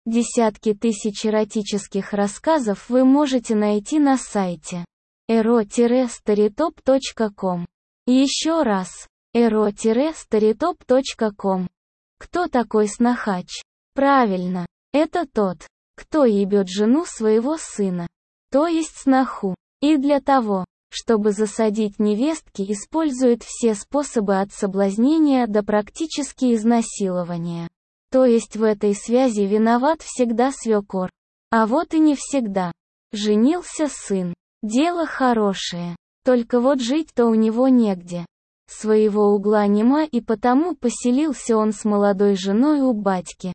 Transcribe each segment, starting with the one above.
Десятки тысяч эротических рассказов вы можете найти на сайте ero-storytop.com. Еще раз, ero-storytop.com. Кто такой снохач? Правильно, это тот, кто ебет жену своего сына, то есть сноху, и для того, чтобы засадить невестки, использует все способы от соблазнения до практически изнасилования. То есть в этой связи виноват всегда свекор. А вот и не всегда. Женился сын. Дело хорошее. Только вот жить-то у него негде. Своего угла нема, и потому поселился он с молодой женой у батьки.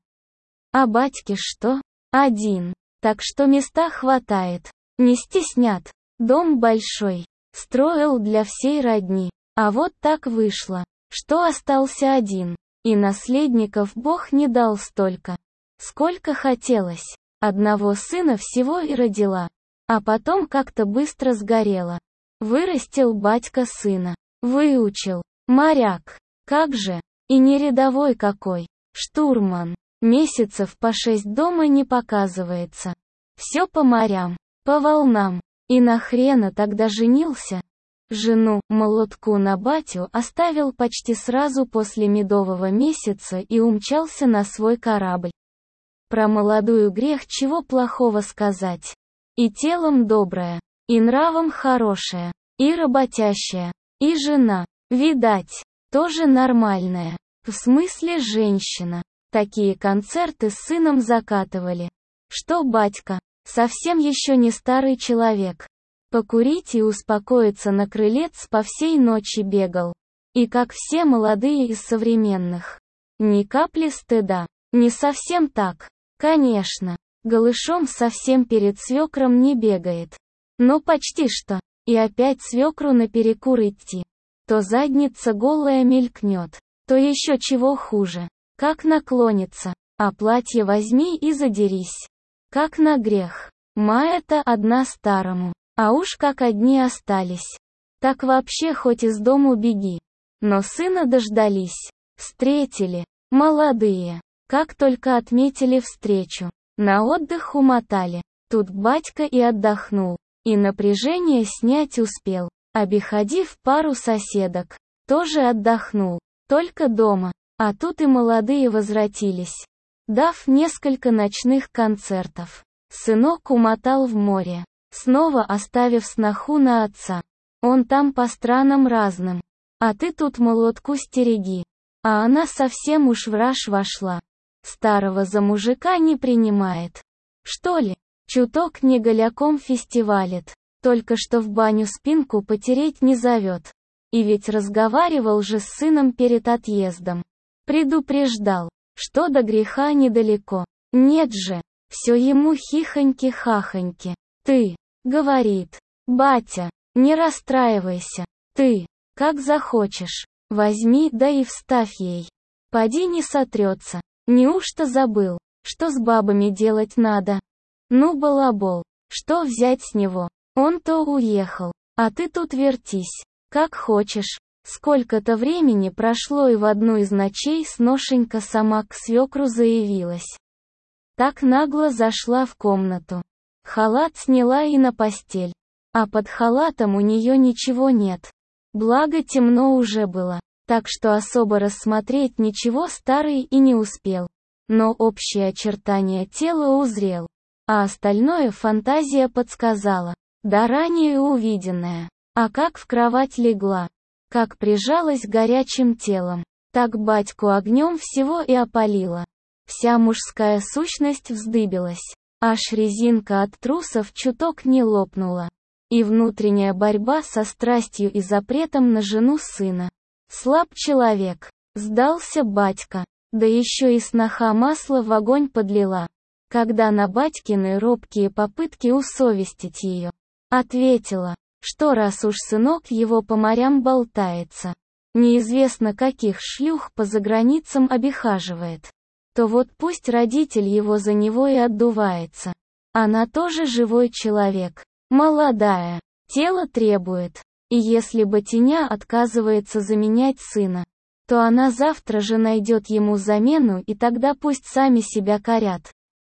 А батьки что? Один. Так что места хватает. Не стеснят. Дом большой. Строил для всей родни. А вот так вышло, что остался один. И наследников Бог не дал столько, сколько хотелось. Одного сына всего и родила. А потом как-то быстро сгорела. Вырастил батька сына. Выучил. Моряк. Как же. И не рядовой какой. Штурман. Месяцев по 6 дома не показывается. Все по морям. По волнам. И нахрена тогда женился? Жену, молотку на батю, оставил почти сразу после медового месяца и умчался на свой корабль. Про молодую грех чего плохого сказать. И телом добрая, и нравом хорошая, и работящая, и жена, видать, тоже нормальная. В смысле женщина. Такие концерты с сыном закатывали. Что батька, совсем еще не старый человек. Покурить и успокоиться на крылец по всей ночи бегал. И как все молодые из современных. Ни капли стыда. Не совсем так. Конечно, голышом совсем перед свекром не бегает. Но почти что. И опять свекру наперекур идти. То задница голая мелькнет, то еще чего хуже. Как наклонится, а платье возьми и задерись. Как на грех. Мая-то одна старому. А уж как одни остались. Так вообще хоть из дому беги. Но сына дождались. Встретили. Молодые. Как только отметили встречу. На отдых умотали. Тут батька и отдохнул. И напряжение снять успел. Обиходив пару соседок. Тоже отдохнул. Только дома. А тут и молодые возвратились. Дав несколько ночных концертов. Сынок умотал в море. Снова оставив сноху на отца. Он там по странам разным. А ты тут молотку стереги. А она совсем уж в раж вошла. Старого за мужика не принимает. Что ли? Чуток не голяком фестивалит. Только что в баню спинку потереть не зовет. И ведь разговаривал же с сыном перед отъездом. Предупреждал, что до греха недалеко. Нет же. Все ему хихоньки-хахоньки. Ты, говорит, батя, не расстраивайся. Ты, как захочешь, возьми да и вставь ей. Поди не сотрется. Неужто забыл, что с бабами делать надо? Ну балабол, что взять с него? Он-то уехал, а ты тут вертись, как хочешь. Сколько-то времени прошло, и в одну из ночей сношенька сама к свекру заявилась. Так нагло зашла в комнату. Халат сняла и на постель. А под халатом у нее ничего нет. Благо темно уже было, так что особо рассмотреть ничего старый и не успел. Но общие очертания тела узрел. А остальное фантазия подсказала. Да ранее увиденное. А как в кровать легла. Как прижалась горячим телом. Так батьку огнем всего и опалила. Вся мужская сущность вздыбилась. Аж резинка от трусов чуток не лопнула. И внутренняя борьба со страстью и запретом на жену сына. Слаб человек. Сдался батька. Да еще и сноха масло в огонь подлила. Когда на батькины робкие попытки усовестить ее. Ответила, что раз уж сынок его по морям болтается. Неизвестно каких шлюх по заграницам обихаживает. То вот пусть родитель его за него и отдувается. Она тоже живой человек. Молодая. Тело требует. И если Батиня отказывается заменять сына, то она завтра же найдет ему замену, и тогда пусть сами себя корят.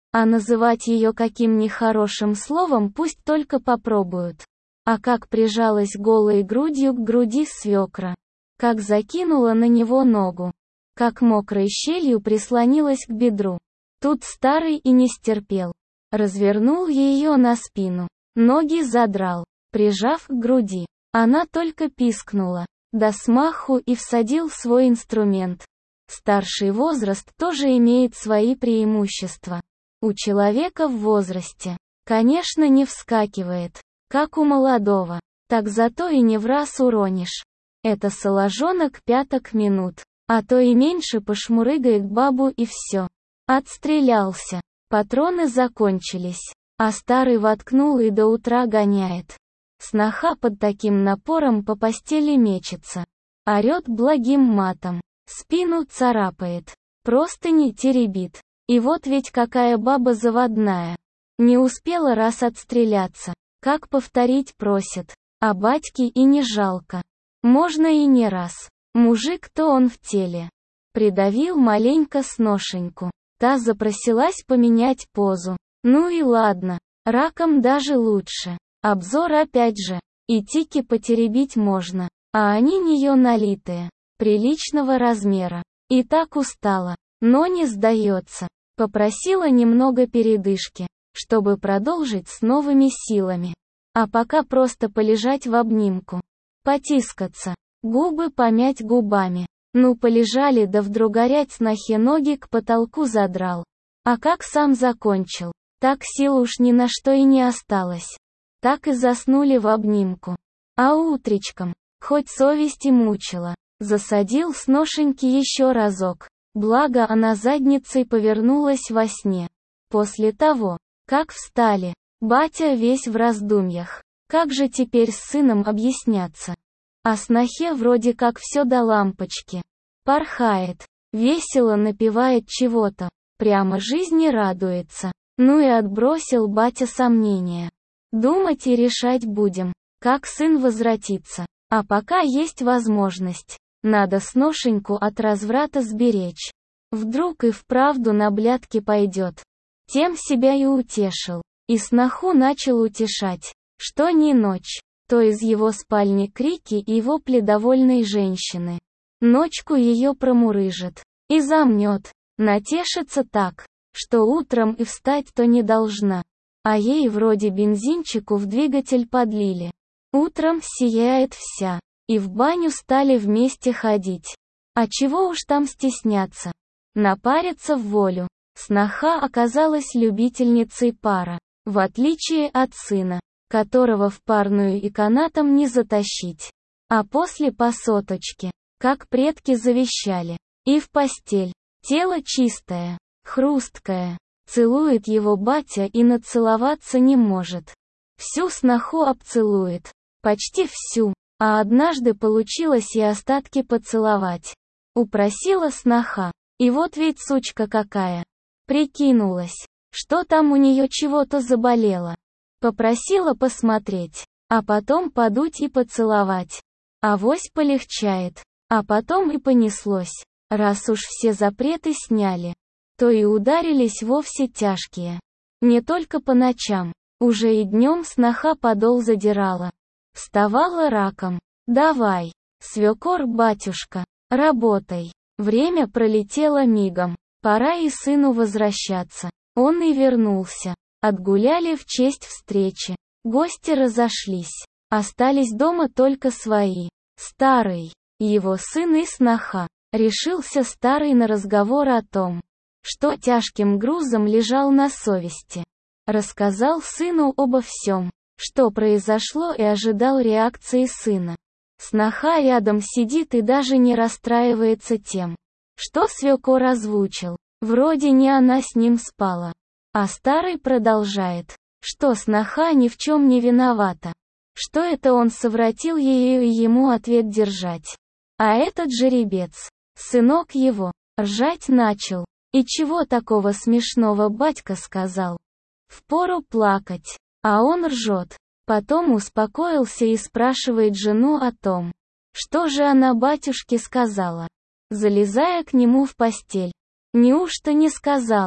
А называть ее каким нехорошим словом пусть только попробуют. А как прижалась голой грудью к груди свекра. Как закинула на него ногу. Как мокрой щелью прислонилась к бедру. Тут старый и не стерпел. Развернул ее на спину. Ноги задрал, прижав к груди. Она только пискнула. Да смаху и всадил свой инструмент. Старший возраст тоже имеет свои преимущества. У человека в возрасте, конечно, не вскакивает, как у молодого, так зато и не в раз уронишь. Это соложонок пяток минут, а то и меньше пошмурыгает бабу и все. Отстрелялся, патроны закончились, а старый воткнул и до утра гоняет. Сноха под таким напором по постели мечется, орет благим матом, спину царапает, простыни теребит. И вот ведь какая баба заводная. Не успела раз отстреляться, как повторить просит, а батьки и не жалко. Можно и не раз. Мужик-то он в теле. Придавил маленько сношеньку. Та запросилась поменять позу. Ну и ладно, раком даже лучше. Обзор опять же. И тики потеребить можно, а они нее налитые. Приличного размера. И так устала, но не сдается. Попросила немного передышки, чтобы продолжить с новыми силами. А пока просто полежать в обнимку. Потискаться. Губы помять губами. Ну полежали, да вдруг горять снохе ноги к потолку задрал. А как сам закончил, так сил уж ни на что и не осталось. Так и заснули в обнимку. А утречком, хоть совесть и мучила, засадил сношеньки еще разок. Благо она задницей повернулась во сне. После того, как встали, батя весь в раздумьях. Как же теперь с сыном объясняться? А снохе вроде как все до лампочки. Порхает, весело напевает чего-то, прямо жизни радуется. Ну и отбросил батя сомнения. Думать и решать будем, как сын возвратится. А пока есть возможность, надо сношеньку от разврата сберечь. Вдруг и вправду на блядки пойдет. Тем себя и утешил. И сноху начал утешать, что ни ночь, то из его спальни крики и вопли довольной женщины. Ночку ее промурыжит и замнет, натешится так, что утром и встать-то не должна. А ей вроде бензинчику в двигатель подлили. Утром сияет вся, и в баню стали вместе ходить. А чего уж там стесняться? Напариться в волю. Сноха оказалась любительницей пара, в отличие от сына, которого в парную и канатом не затащить. А после по соточке, как предки завещали, и в постель. Тело чистое, хрусткое. Целует его батя и нацеловаться не может. Всю сноху обцелует. Почти всю. А однажды получилось и остатки поцеловать. Упросила сноха. И вот ведь сучка какая. Прикинулась, что там у нее чего-то заболело. Попросила посмотреть. А потом подуть и поцеловать. Авось полегчает. А потом и понеслось. Раз уж все запреты сняли, то и ударились вовсе тяжкие. Не только по ночам. Уже и днем сноха подол задирала. Вставала раком. Давай, свекор батюшка, работай. Время пролетело мигом. Пора и сыну возвращаться. Он и вернулся. Отгуляли в честь встречи. Гости разошлись. Остались дома только свои. Старый, его сын и сноха. Решился старый на разговор о том, что тяжким грузом лежал на совести. Рассказал сыну обо всем, что произошло, и ожидал реакции сына. Сноха рядом сидит и даже не расстраивается тем, что свекор озвучил. Вроде не она с ним спала. А старый продолжает, что сноха ни в чем не виновата. Что это он совратил ее и ему ответ держать. А этот жеребец, сынок его, ржать начал. И чего такого смешного батька сказал? Впору плакать. А он ржет. Потом успокоился и спрашивает жену о том, что же она батюшке сказала, залезая к нему в постель. Неужто не сказала,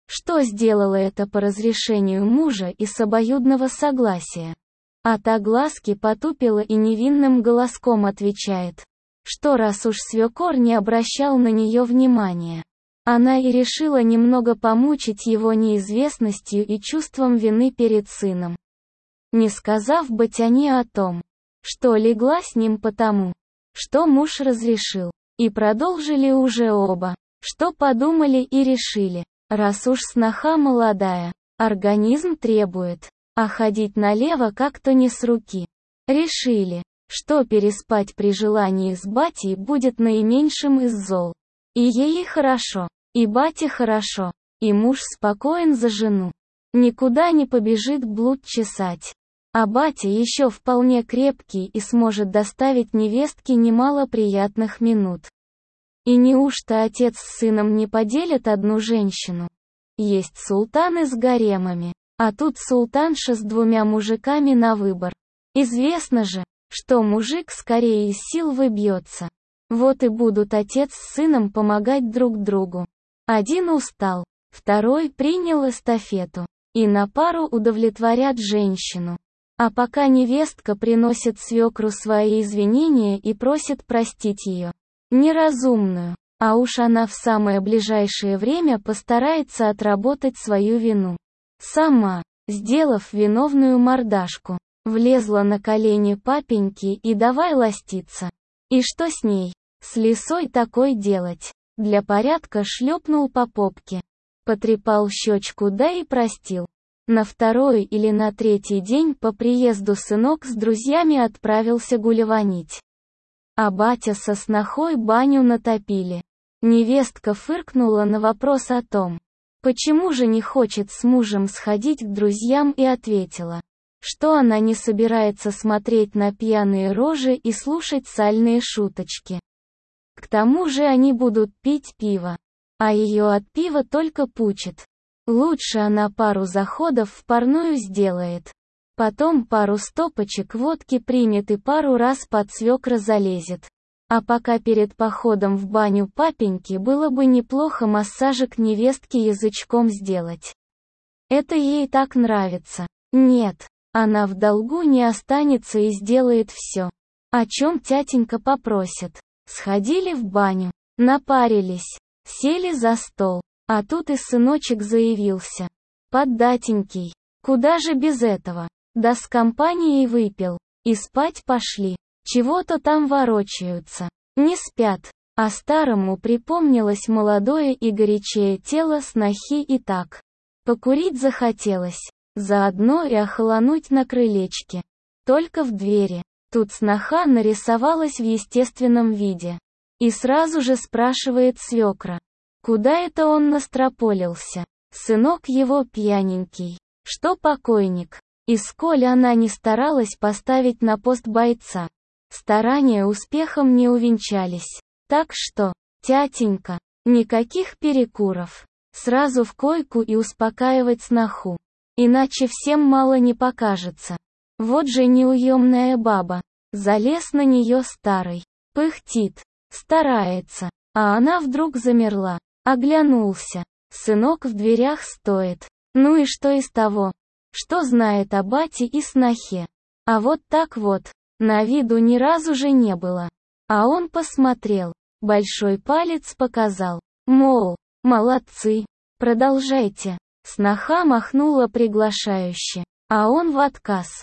что сделала это по разрешению мужа и с обоюдного согласия. А та глазки потупила и невинным голоском отвечает, что раз уж свекор не обращал на нее внимания, она и решила немного помучить его неизвестностью и чувством вины перед сыном, не сказав Батяне о том, что легла с ним потому, что муж разрешил. И продолжили уже оба, что подумали и решили, раз уж сноха молодая, организм требует, а ходить налево как-то не с руки. Решили, что переспать при желании с батей будет наименьшим из зол. И ей хорошо, и бате хорошо, и муж спокоен за жену. Никуда не побежит блуд чесать. А батя еще вполне крепкий и сможет доставить невестке немало приятных минут. И неужто отец с сыном не поделят одну женщину? Есть султаны с гаремами, а тут султанша с 2 мужиками на выбор. Известно же, что мужик скорее из сил выбьется. Вот и будут отец с сыном помогать друг другу. Один устал, второй принял эстафету, и на пару удовлетворят женщину. А пока невестка приносит свекру свои извинения и просит простить ее, неразумную, а уж она в самое ближайшее время постарается отработать свою вину. Сама, сделав виновную мордашку, влезла на колени папеньки и давай ластиться. И что с ней, с лисой такой делать? Для порядка шлепнул по попке, потрепал щечку да и простил. На 2-й или на 3-й день по приезду сынок с друзьями отправился гулеванить. А батя со снохой баню натопили. Невестка фыркнула на вопрос о том, почему же не хочет с мужем сходить к друзьям, и ответила, что она не собирается смотреть на пьяные рожи и слушать сальные шуточки. К тому же они будут пить пиво, а ее от пива только пучит. Лучше она пару заходов в парную сделает. Потом пару стопочек водки примет и пару раз под свекра залезет. А пока перед походом в баню папеньки было бы неплохо массажик невестке язычком сделать. Это ей так нравится. Нет, она в долгу не останется и сделает все, о чем тятенька попросит. Сходили в баню, напарились, сели за стол. А тут и сыночек заявился. Поддатенький. Куда же без этого? Да с компанией выпил. И спать пошли. Чего-то там ворочаются. Не спят. А старому припомнилось молодое и горячее тело снохи и так. Покурить захотелось. Заодно и охолонуть на крылечке. Только в двери. Тут сноха нарисовалась в естественном виде. И сразу же спрашивает свекра. Куда это он настрополился? Сынок его пьяненький. Что покойник? И сколь она не старалась поставить на пост бойца, старания успехом не увенчались. Так что, тятенька, никаких перекуров. Сразу в койку и успокаивать сноху. Иначе всем мало не покажется. Вот же неуемная баба. Залез на нее старый. Пыхтит. Старается. А она вдруг замерла. Оглянулся. Сынок в дверях стоит. Ну и что из того? Что знает о бате и снохе? А вот так вот. На виду ни разу же не было. А он посмотрел. Большой палец показал. Мол, молодцы. Продолжайте. Сноха махнула приглашающе. А он в отказ.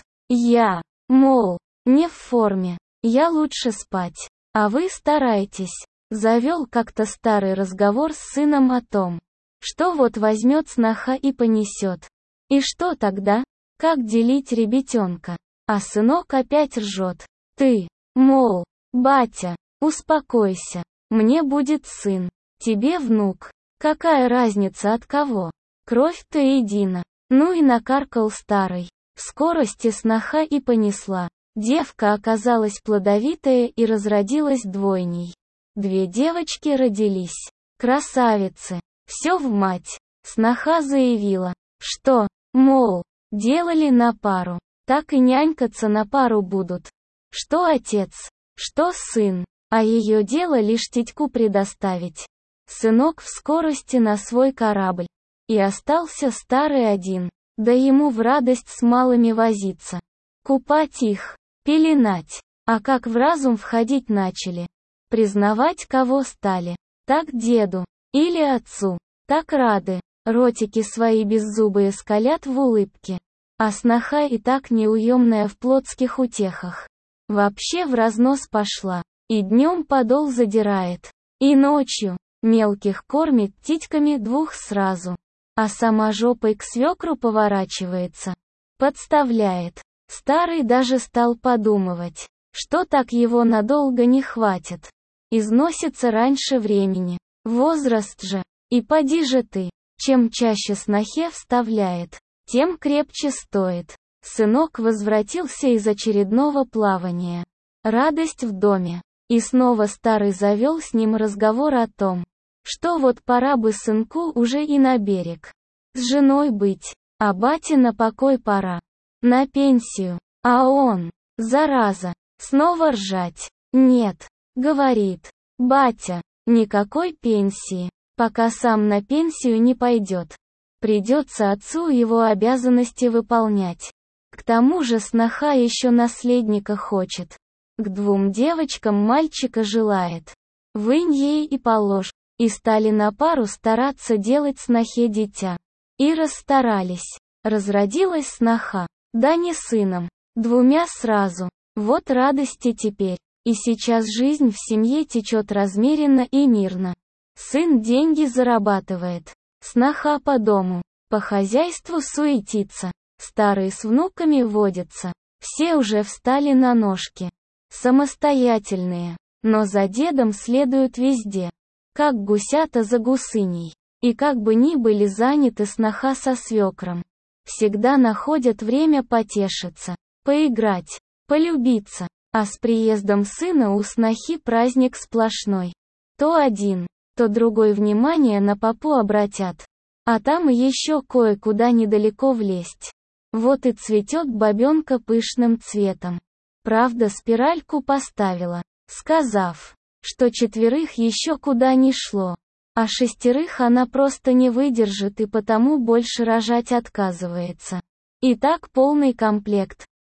Мол, не в форме. Я лучше спать. А вы старайтесь. Завел как-то старый разговор с сыном о том, что вот возьмет сноха и понесет. И что тогда? Как делить ребятенка? А сынок опять ржет. Ты, мол, батя, успокойся. Мне будет сын. Тебе внук. Какая разница от кого? Кровь-то едина. Ну и накаркал старый. В скорости сноха и понесла. Девка оказалась плодовитая и разродилась двойней. 2 девочки родились. Красавицы. Все в мать. Сноха заявила, что, мол, делали на пару. Так и нянькаться на пару будут. Что отец, что сын. А ее дело лишь титьку предоставить. Сынок в скорости на свой корабль. И остался старый один, да ему в радость с малыми возиться. Купать их, пеленать, а как в разум входить начали. Признавать кого стали, так деду, или отцу, так рады, ротики свои беззубые скалят в улыбке. А сноха и так неуемная в плотских утехах. Вообще в разнос пошла, и днем подол задирает, и ночью мелких кормит титьками двух сразу, а сама жопой к свекру поворачивается, подставляет. Старый даже стал подумывать, что так его надолго не хватит. Износится раньше времени, возраст же, и поди же ты, чем чаще снохе вставляет, тем крепче стоит. Сынок возвратился из очередного плавания. Радость в доме. И снова старый завел с ним разговор о том, что вот пора бы сынку уже и на берег. С женой быть, а бате на покой пора. На пенсию. А он, зараза, снова ржать. Нет, говорит, батя, никакой пенсии, пока сам на пенсию не пойдет. Придется отцу его обязанности выполнять. К тому же сноха еще наследника хочет. К 2 девочкам мальчика желает. Вынь ей и положь. И стали на пару стараться делать снохе дитя. И расстарались. Разродилась сноха. Да не сыном, 2 сразу. Вот радости теперь. И сейчас жизнь в семье течет размеренно и мирно. Сын деньги зарабатывает. Сноха по дому, по хозяйству суетится. Старые с внуками водятся. Все уже встали на ножки. Самостоятельные. Но за дедом следуют везде. Как гусята за гусыней. И как бы ни были заняты сноха со свекром. Всегда находят время потешиться, поиграть, полюбиться. А с приездом сына у снохи праздник сплошной. То один, то другой внимание на попу обратят. А там еще кое-куда недалеко влезть. Вот и цветет бабенка пышным цветом. Правда, спиральку поставила, сказав, что 4 еще куда ни шло. А 6 она просто не выдержит и потому больше рожать отказывается. И так полный комплект.